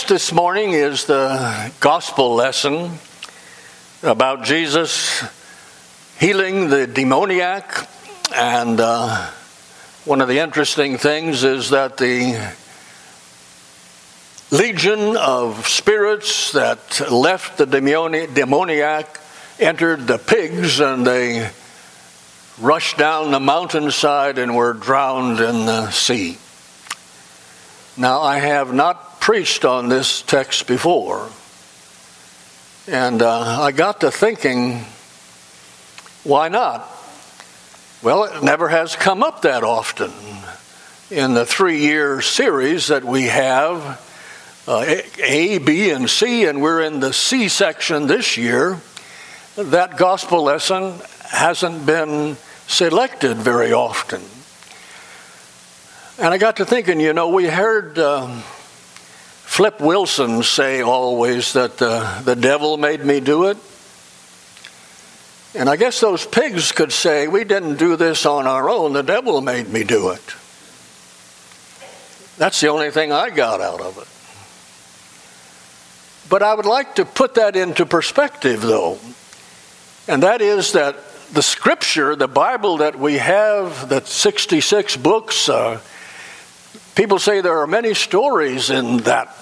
text this morning is the gospel lesson about Jesus healing the demoniac. And one of the interesting things is that the legion of spirits that left the demoniac entered the pigs, and they rushed down the mountainside and were drowned in the sea. Now, I have not preached on this text before, and I got to thinking, why not? Well, it never has come up that often in the 3-year series that we have, A, B, and C, and we're in the C section this year. That gospel lesson hasn't been selected very often. And I got to thinking, we heard Flip Wilson say always that the devil made me do it. And I guess those pigs could say, we didn't do this on our own, the devil made me do it. That's the only thing I got out of it. But I would like to put that into perspective, though. And that is that the scripture, the Bible that we have, that 66 books, people say there are many stories in that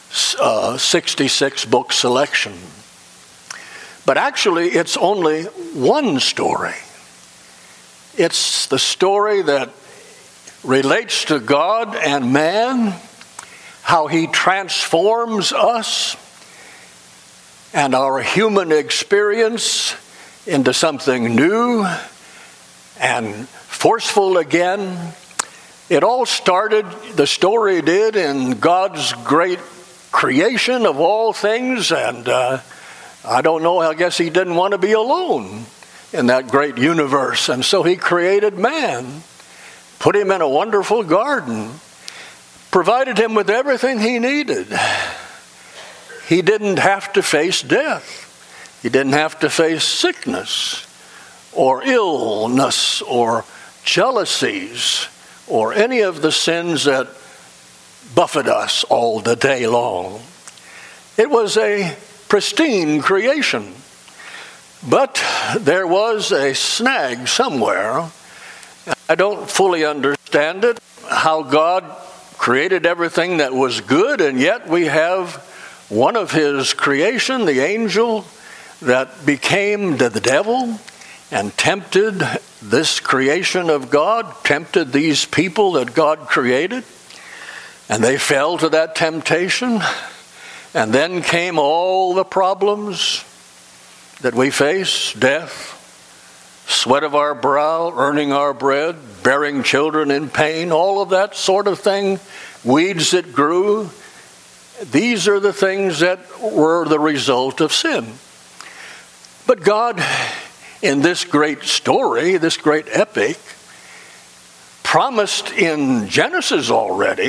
66 book selection. But actually, it's only one story. It's the story that relates to God and man, how he transforms us and our human experience into something new and forceful again. It all started, the story did, in God's great creation of all things, and I don't know, I guess he didn't want to be alone in that great universe, and so he created man, put him in a wonderful garden, provided him with everything he needed. He didn't have to face death. He didn't have to face sickness or illness or jealousies or any of the sins that buffet us all the day long. It was a pristine creation. But there was a snag somewhere. I don't fully understand it, how God created everything that was good, and yet we have one of his creation, the angel, that became the devil and tempted this creation of God, tempted these people that God created, and they fell to that temptation. And then came all the problems that we face: death, sweat of our brow, earning our bread, bearing children in pain, all of that sort of thing, weeds that grew. These are the things that were the result of sin. But God, in this great story, this great epic, promised in Genesis already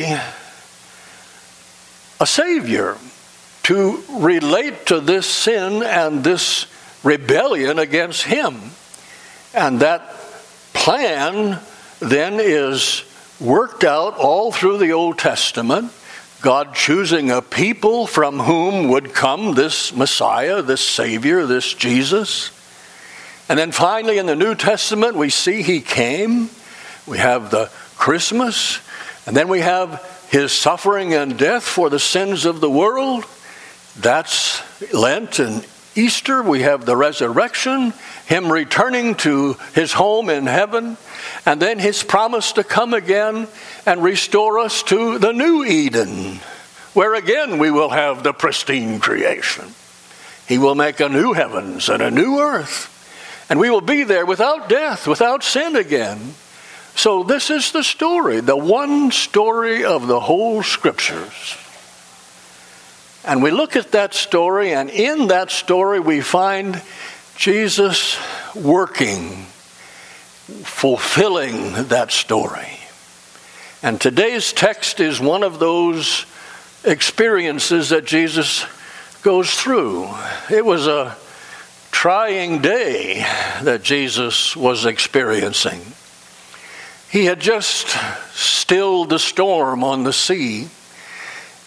a Savior to relate to this sin and this rebellion against him. And that plan then is worked out all through the Old Testament, God choosing a people from whom would come this Messiah, this Savior, this Jesus. And then finally in the New Testament we see he came. We have the Christmas, and then we have his suffering and death for the sins of the world. That's Lent and Easter. We have the resurrection, him returning to his home in heaven, and then his promise to come again and restore us to the new Eden, where again we will have the pristine creation. He will make a new heavens and a new earth, and we will be there without death, without sin again. So this is the story, the one story of the whole scriptures. And we look at that story, and in that story we find Jesus working, fulfilling that story. And today's text is one of those experiences that Jesus goes through. It was a trying day that Jesus was experiencing. He had just stilled the storm on the sea.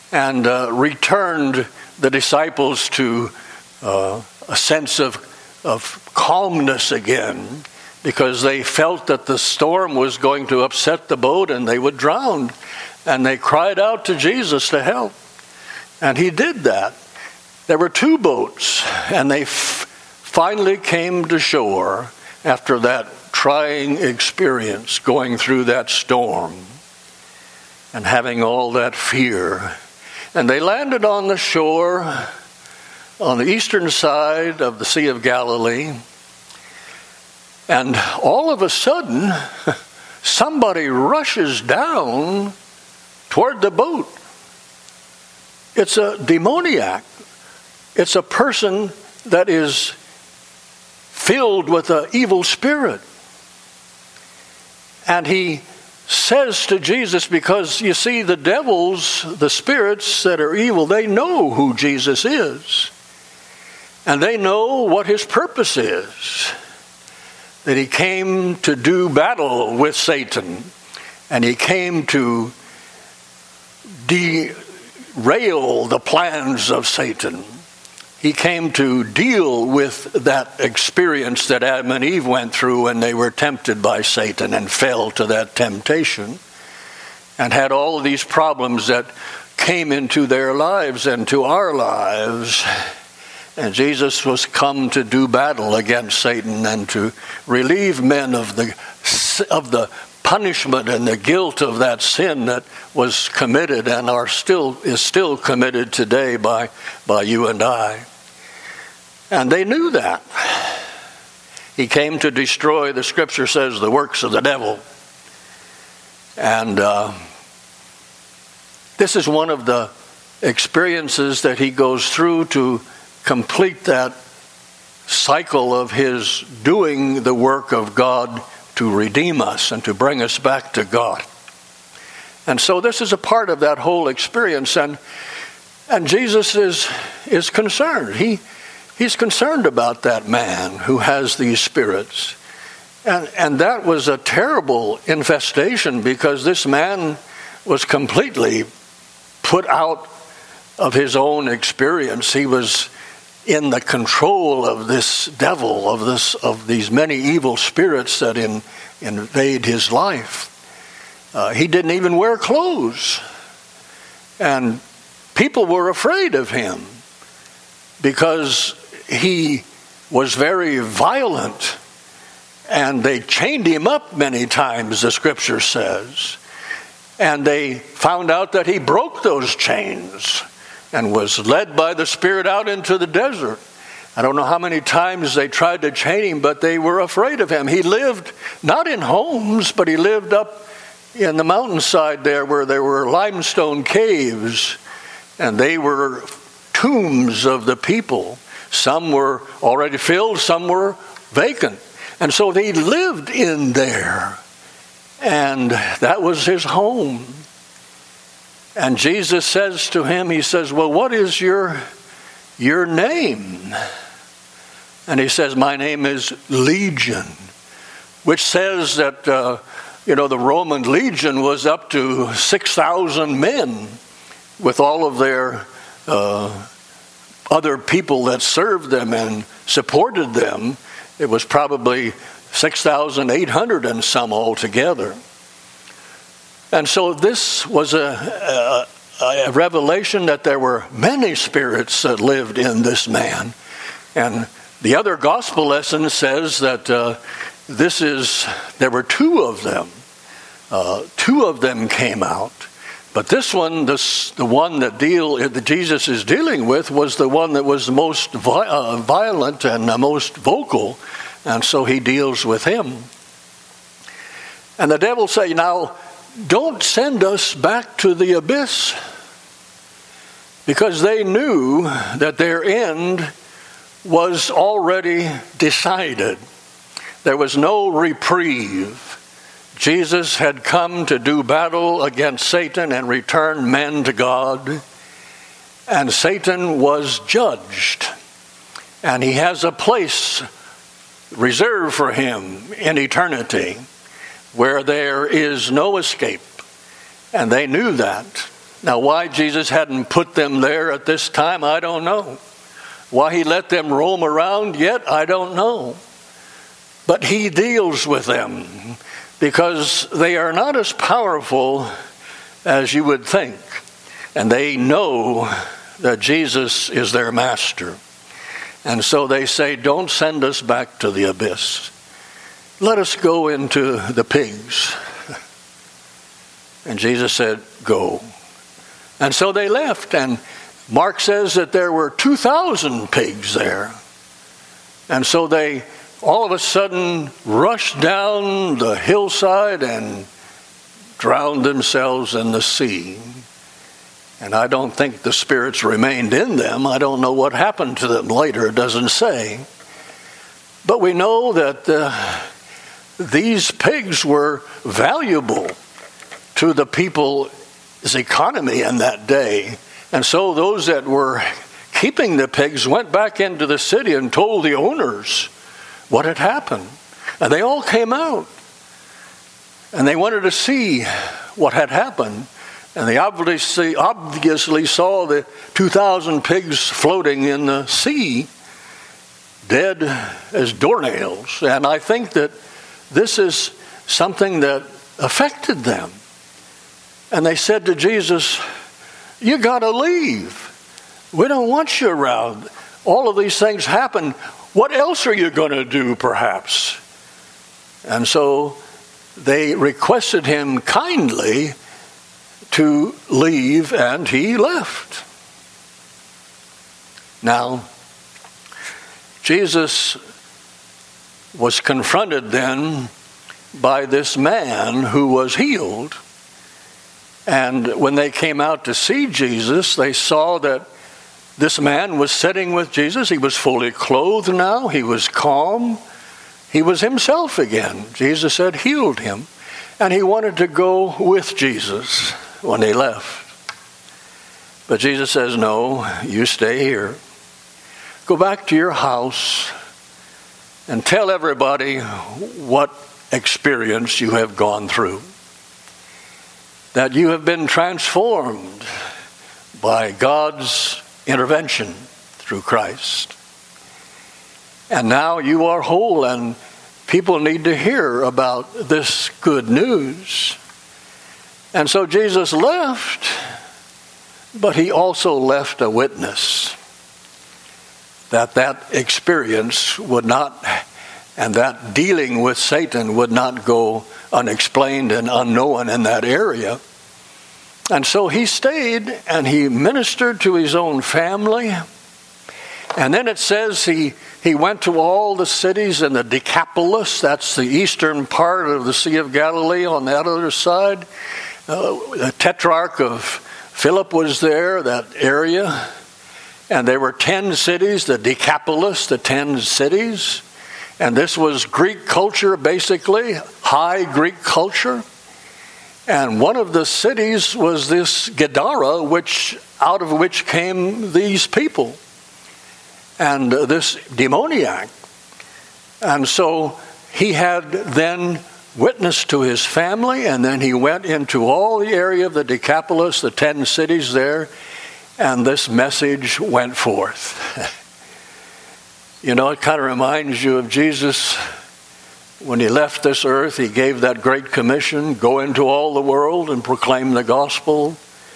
and returned the disciples to a sense of calmness again, because they felt that the storm was going to upset the boat and they would drown. And they cried out to Jesus to help. And he did that. There were 2 boats, and they finally came to shore after that trying experience, going through that storm and having all that fear. And they landed on the shore on the eastern side of the Sea of Galilee. And all of a sudden, somebody rushes down toward the boat. It's a demoniac. It's a person that is filled with an evil spirit. And he says to Jesus, because you see, the devils, the spirits that are evil, they know who Jesus is. And they know what his purpose is. That he came to do battle with Satan. And he came to derail the plans of Satan. He came to deal with that experience that Adam and Eve went through when they were tempted by Satan and fell to that temptation and had all of these problems that came into their lives and to our lives. And Jesus was come to do battle against Satan and to relieve men of the punishment and the guilt of that sin that was committed and is still committed today by you and I. And they knew that. He came to destroy, the scripture says, the works of the devil. And this is one of the experiences that he goes through to complete that cycle of his doing the work of God to redeem us and to bring us back to God. And so this is a part of that whole experience, and Jesus is concerned. He's concerned about that man who has these spirits. And that was a terrible infestation, because this man was completely put out of his own experience. He was in the control of this devil, of these many evil spirits that invade his life. He didn't even wear clothes. And people were afraid of him because he was very violent. And they chained him up many times, the scripture says. And they found out that he broke those chains and was led by the Spirit out into the desert. I don't know how many times they tried to chain him, but they were afraid of him. He lived not in homes, but he lived up in the mountainside there where there were limestone caves, and they were tombs of the people. Some were already filled, some were vacant. And so he lived in there, and that was his home. And Jesus says to him, he says, well, what is your name? And he says, my name is Legion, which says that, the Roman legion was up to 6,000 men with all of their other people that served them and supported them. It was probably 6,800 and some altogether. And so this was a revelation that there were many spirits that lived in this man. And the other gospel lesson says that there were 2 of them. 2 of them came out. But this one, the one that Jesus is dealing with, was the one that was the most violent and the most vocal. And so he deals with him. And the devil say, now, don't send us back to the abyss. Because they knew that their end was already decided. There was no reprieve. Jesus had come to do battle against Satan and return men to God. And Satan was judged. And he has a place reserved for him in eternity where there is no escape. And they knew that. Now, why Jesus hadn't put them there at this time, I don't know. Why he let them roam around yet, I don't know. But he deals with them because they are not as powerful as you would think. And they know that Jesus is their master. And so they say, don't send us back to the abyss. Let us go into the pigs. And Jesus said, go. And so they left. And Mark says that there were 2,000 pigs there. And so they all of a sudden rushed down the hillside and drowned themselves in the sea. And I don't think the spirits remained in them. I don't know what happened to them later. It doesn't say. But we know that these pigs were valuable to the people's economy in that day. And so those that were keeping the pigs went back into the city and told the owners what had happened. And they all came out. And they wanted to see what had happened. And they obviously saw the 2,000 pigs floating in the sea, dead as doornails. And I think that this is something that affected them. And they said to Jesus, you got to leave. We don't want you around. All of these things happen. What else are you going to do, perhaps? And so they requested him kindly to leave, and he left. Now, Jesus was confronted then by this man who was healed. And when they came out to see Jesus, they saw that this man was sitting with Jesus. He was fully clothed now. He was calm. He was himself again. Jesus had healed him. And he wanted to go with Jesus when they left. But Jesus says, no, you stay here. Go back to your house and tell everybody what experience you have gone through. That you have been transformed by God's intervention through Christ. And now you are whole, and people need to hear about this good news. And so Jesus left, but he also left a witness that experience would not, and that dealing with Satan would not go unexplained and unknown in that area. And so he stayed and he ministered to his own family. And then it says he went to all the cities in the Decapolis. That's the eastern part of the Sea of Galilee on that other side. The tetrarch of Philip was there, that area. And there were 10 cities, the Decapolis, the 10 cities. And this was Greek culture, basically, high Greek culture. And one of the cities was this Gadara, out of which came these people. And this demoniac. And so he had then witnessed to his family, and then he went into all the area of the Decapolis, the 10 cities there, and this message went forth. You know, it kind of reminds you of Jesus when he left this earth. He gave that great commission, go into all the world and proclaim the gospel,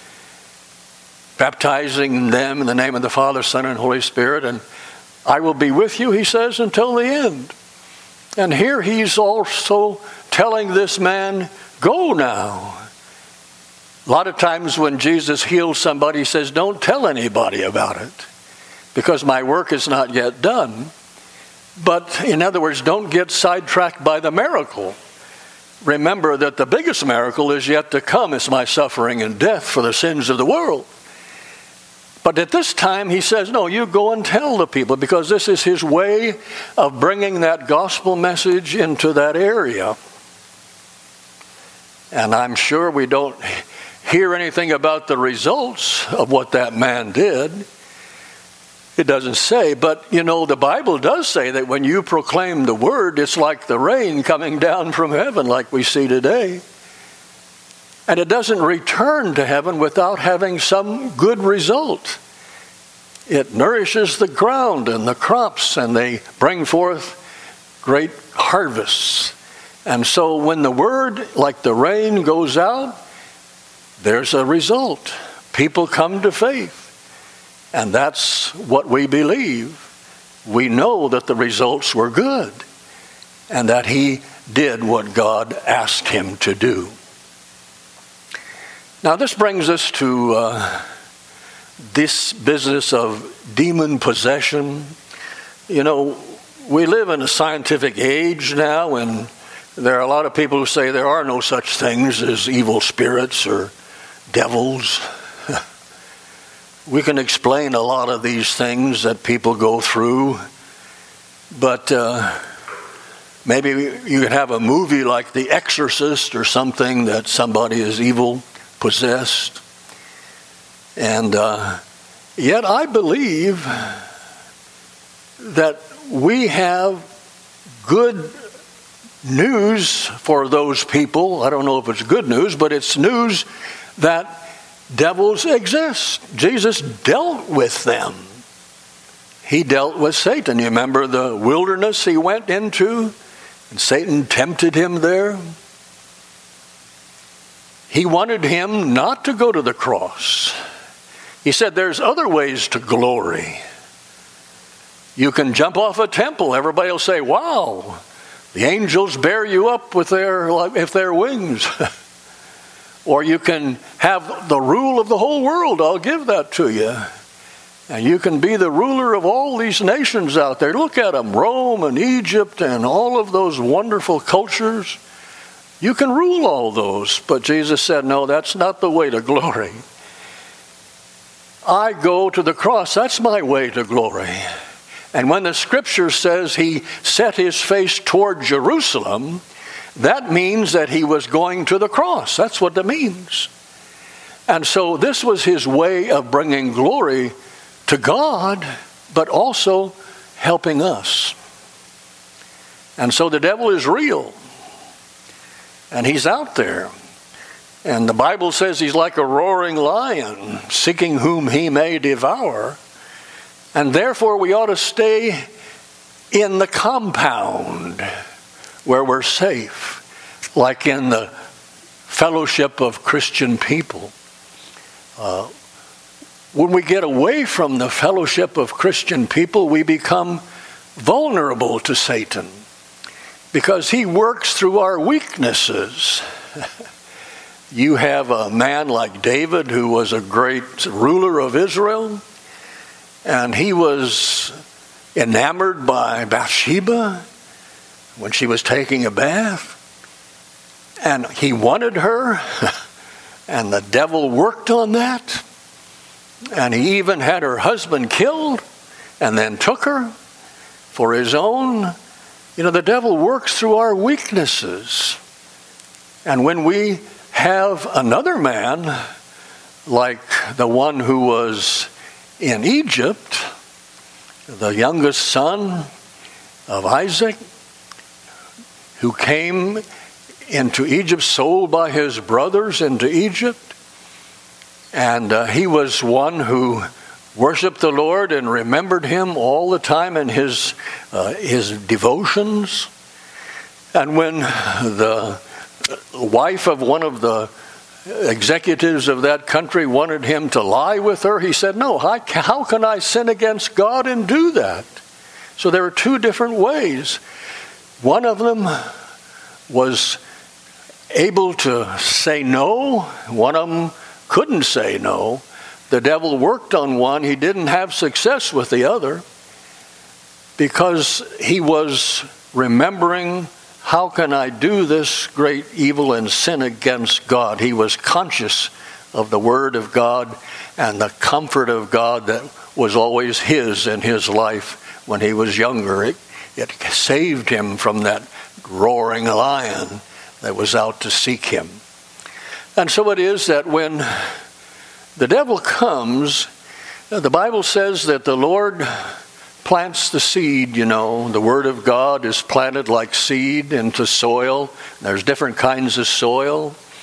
baptizing them in the name of the Father, Son, and Holy Spirit. And I will be with you, he says, until the end. And here he's also telling this man, go now. A lot of times when Jesus heals somebody, he says, don't tell anybody about it, because my work is not yet done. But in other words, don't get sidetracked by the miracle. Remember that the biggest miracle is yet to come. It's my suffering and death for the sins of the world. But at this time, he says, no, you go and tell the people, because this is his way of bringing that gospel message into that area. And I'm sure we don't hear anything about the results of what that man did. It doesn't say, but you know, the Bible does say that when you proclaim the word, it's like the rain coming down from heaven like we see today. And it doesn't return to heaven without having some good result. It nourishes the ground and the crops, and they bring forth great harvests. And so when the word, like the rain, goes out, there's a result. People come to faith. And that's what we believe. We know that the results were good and that he did what God asked him to do. Now this brings us to this business of demon possession. You know, we live in a scientific age now, and there are a lot of people who say there are no such things as evil spirits or devils. We can explain a lot of these things that people go through, but maybe you could have a movie like The Exorcist or something that somebody is evil possessed. And yet I believe that we have good news for those people. I don't know if it's good news, but it's news that devils exist. Jesus dealt with them. He dealt with Satan. You remember the wilderness he went into, and Satan tempted him there? He wanted him not to go to the cross. He said there's other ways to glory. You can jump off a temple. Everybody will say, wow, the angels bear you up with their wings. Or you can have the rule of the whole world. I'll give that to you. And you can be the ruler of all these nations out there. Look at them, Rome and Egypt and all of those wonderful cultures. You can rule all those. But Jesus said, no, that's not the way to glory. I go to the cross. That's my way to glory. And when the scripture says he set his face toward Jerusalem, that means that he was going to the cross. That's what that means. And so this was his way of bringing glory to God, but also helping us. And so the devil is real. And he's out there. And the Bible says he's like a roaring lion, seeking whom he may devour. And therefore we ought to stay in the compound where we're safe, like in the fellowship of Christian people. When we get away from the fellowship of Christian people, we become vulnerable to Satan because he works through our weaknesses. You have a man like David who was a great ruler of Israel, and he was enamored by Bathsheba when she was taking a bath, and he wanted her, and the devil worked on that, and he even had her husband killed and then took her for his own. You know, the devil works through our weaknesses. And when we have another man like the one who was in Egypt, the youngest son of Isaac, who came into Egypt, sold by his brothers into Egypt. And he was one who worshiped the Lord and remembered him all the time in his devotions. And when the wife of one of the executives of that country wanted him to lie with her, he said, no, how can I sin against God and do that? So there are two different ways. One of them was able to say no. One of them couldn't say no. The devil worked on one. He didn't have success with the other because he was remembering, how can I do this great evil and sin against God? He was conscious of the Word of God and the comfort of God that was always his in his life when he was younger. It saved him from that roaring lion that was out to seek him. And so it is that when the devil comes, the Bible says that the Lord plants the seed, you know. The Word of God is planted like seed into soil. There's different kinds of soil.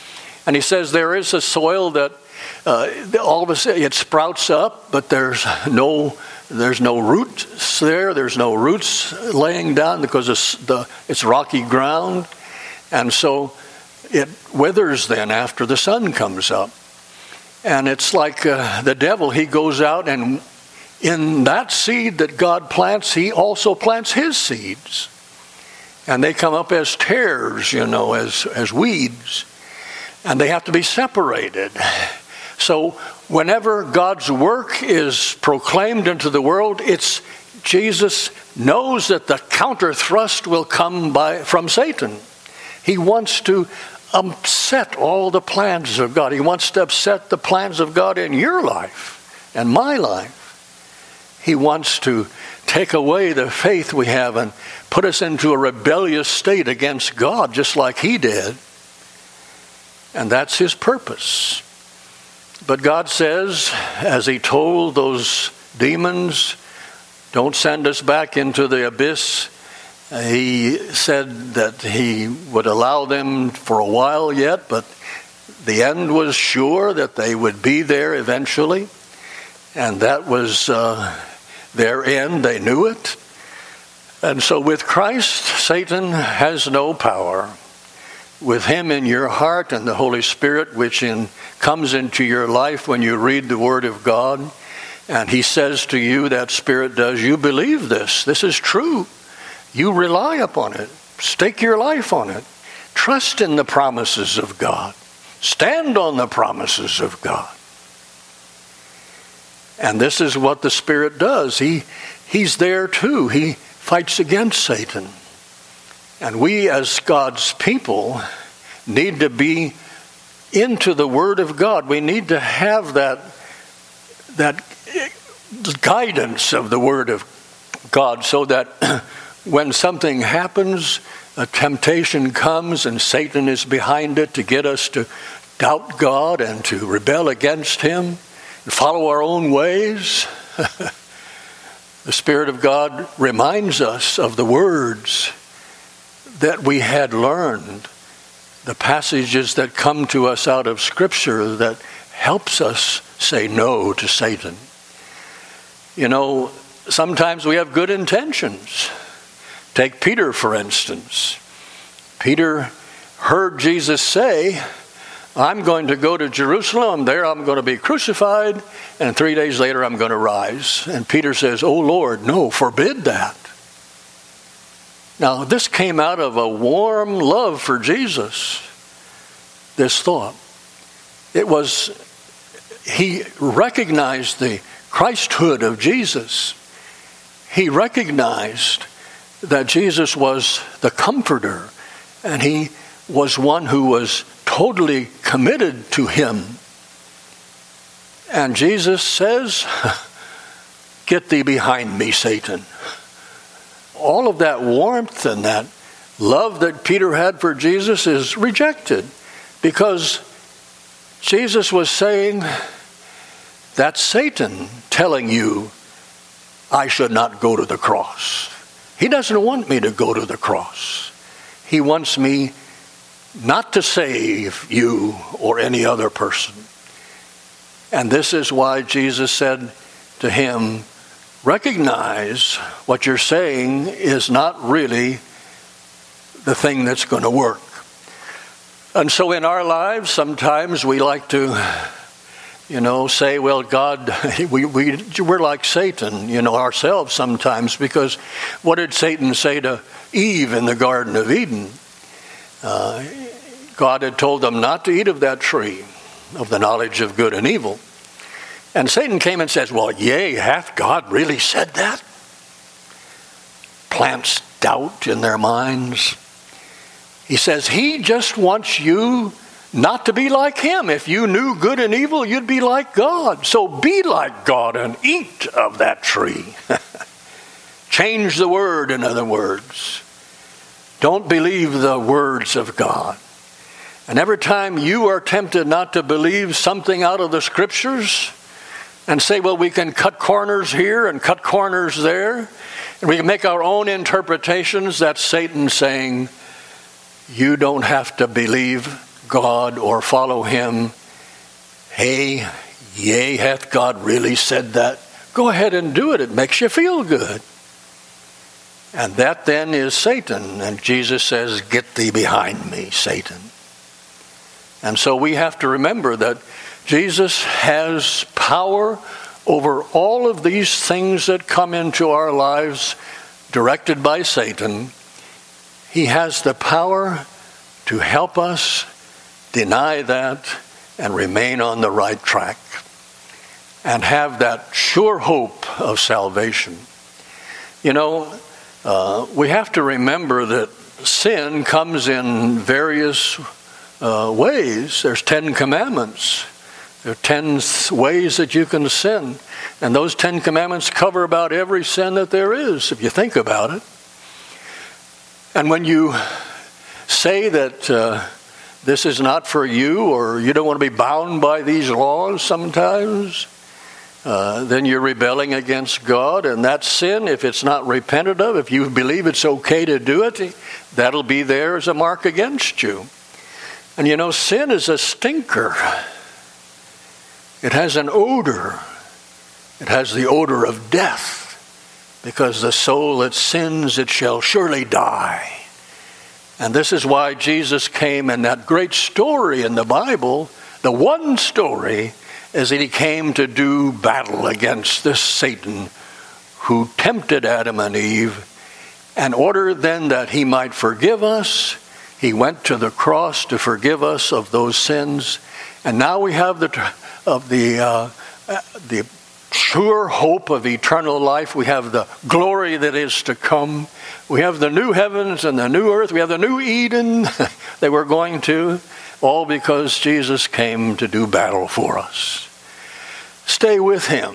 And he says there is a soil that all of a sudden it sprouts up, but there's no roots there. There's no roots laying down because it's rocky ground. And so it withers then after the sun comes up. And it's like the devil, he goes out, and in that seed that God plants, he also plants his seeds. And they come up as tares, as weeds. And they have to be separated. So whenever God's work is proclaimed into the world, Jesus knows that the counter thrust will come from Satan. He wants to upset all the plans of God. He wants to upset the plans of God in your life and my life. He wants to take away the faith we have and put us into a rebellious state against God, just like he did. And that's his purpose. But God says, as he told those demons, don't send us back into the abyss. He said that he would allow them for a while yet, but the end was sure that they would be there eventually. And that was their end. They knew it. And so with Christ, Satan has no power. With him in your heart and the Holy Spirit, which comes into your life when you read the Word of God, and he says to you, that Spirit does, you believe this. This is true. You rely upon it. Stake your life on it. Trust in the promises of God. Stand on the promises of God. And this is what the Spirit does. He's there too. He fights against Satan. And we as God's people need to be into the Word of God. We need to have that guidance of the Word of God, so that when something happens, a temptation comes and Satan is behind it to get us to doubt God and to rebel against him and follow our own ways. The Spirit of God reminds us of the words that we had learned, the passages that come to us out of Scripture that helps us say no to Satan. Sometimes we have good intentions. Take Peter, for instance. Peter heard Jesus say, I'm going to go to Jerusalem. There I'm going to be crucified, and 3 days later I'm going to rise. And Peter says, oh Lord, no, forbid that. Now, this came out of a warm love for Jesus, this thought. He recognized the Christhood of Jesus. He recognized that Jesus was the comforter, and he was one who was totally committed to him. And Jesus says, get thee behind me, Satan. All of that warmth and that love that Peter had for Jesus is rejected, because Jesus was saying, that's Satan telling you I should not go to the cross. He doesn't want me to go to the cross. He wants me not to save you or any other person. And this is why Jesus said to him, recognize what you're saying is not really the thing that's going to work. And so in our lives, sometimes we like to, say, well, God, we're like Satan, ourselves sometimes, because what did Satan say to Eve in the Garden of Eden? God had told them not to eat of that tree of the knowledge of good and evil. And Satan came and says, well, yea, hath God really said that? Plants doubt in their minds. He says he just wants you not to be like him. If you knew good and evil, you'd be like God. So be like God and eat of that tree. Change the word, in other words. Don't believe the words of God. And every time you are tempted not to believe something out of the Scriptures and say, well, we can cut corners here and cut corners there, and we can make our own interpretations, that's Satan saying, you don't have to believe God or follow him, hey, yea, hath God really said that? Go ahead and do it. It makes you feel good. And that then is Satan. And Jesus says, get thee behind me, Satan. And so we have to remember that Jesus has power over all of these things that come into our lives directed by Satan. He has the power to help us deny that and remain on the right track and have that sure hope of salvation. You know, we have to remember that sin comes in various ways. There's 10 commandments. There are 10 ways that you can sin. And those 10 commandments cover about every sin that there is, if you think about it. And when you say that this is not for you, or you don't want to be bound by these laws sometimes, then you're rebelling against God. And that sin, if it's not repented of, if you believe it's okay to do it, that'll be there as a mark against you. And you know, sin is a stinker. It has an odor. It has the odor of death, because the soul that sins, it shall surely die. And this is why Jesus came in that great story in the Bible. The one story is that he came to do battle against this Satan who tempted Adam and Eve. In order then that he might forgive us, he went to the cross to forgive us of those sins. And now we have the sure hope of eternal life. We have the glory that is to come. We have the new heavens and the new earth. We have the new Eden that we're going to, all because Jesus came to do battle for us. Stay with him.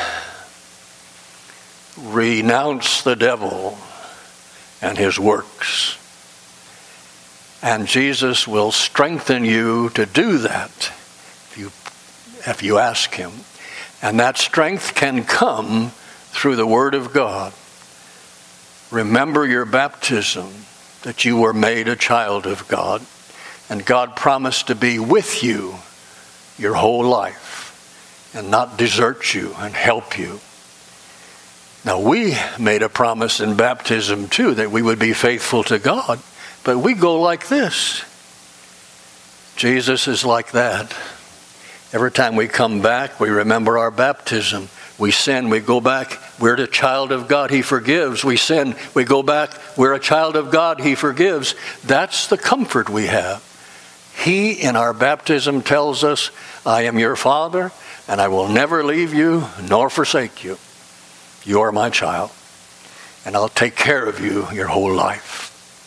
Renounce the devil and his works. And Jesus will strengthen you to do that if you ask him. And that strength can come through the Word of God. Remember your baptism, that you were made a child of God. And God promised to be with you your whole life and not desert you and help you. Now, we made a promise in baptism too, that we would be faithful to God. But we go like this. Jesus is like that. Every time we come back, we remember our baptism. We sin, we go back. We're the child of God, he forgives. We sin, we go back. We're a child of God, he forgives. That's the comfort we have. He, in our baptism, tells us, I am your Father, and I will never leave you nor forsake you. You are my child, and I'll take care of you your whole life.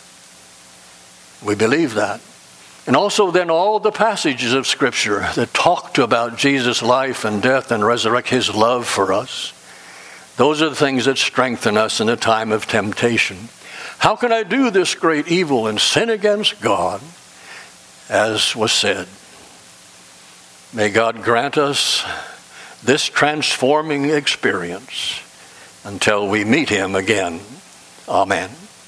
We believe that. And also then all the passages of Scripture that talked about Jesus' life and death and resurrection, his love for us. Those are the things that strengthen us in a time of temptation. How can I do this great evil and sin against God? As was said, may God grant us this transforming experience until we meet him again. Amen.